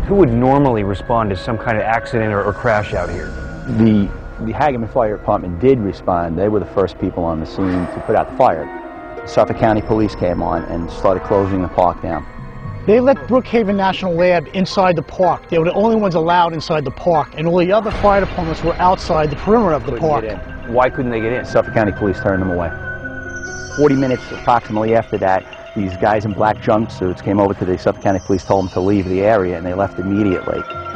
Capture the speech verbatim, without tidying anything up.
Who would normally respond to some kind of accident or, or crash out here? The, the Hagerman Fire Department did respond. They were the first people on the scene to put out the fire. Suffolk County Police came on and started closing the park down. They let Brookhaven National Lab inside the park. They were the only ones allowed inside the park, and all the other fire departments were outside the perimeter of the park. Why couldn't they get in? Suffolk County Police turned them away. forty minutes approximately after that, these guys in black jumpsuits came over to the Suffolk County Police, told them to leave the area, and they left immediately.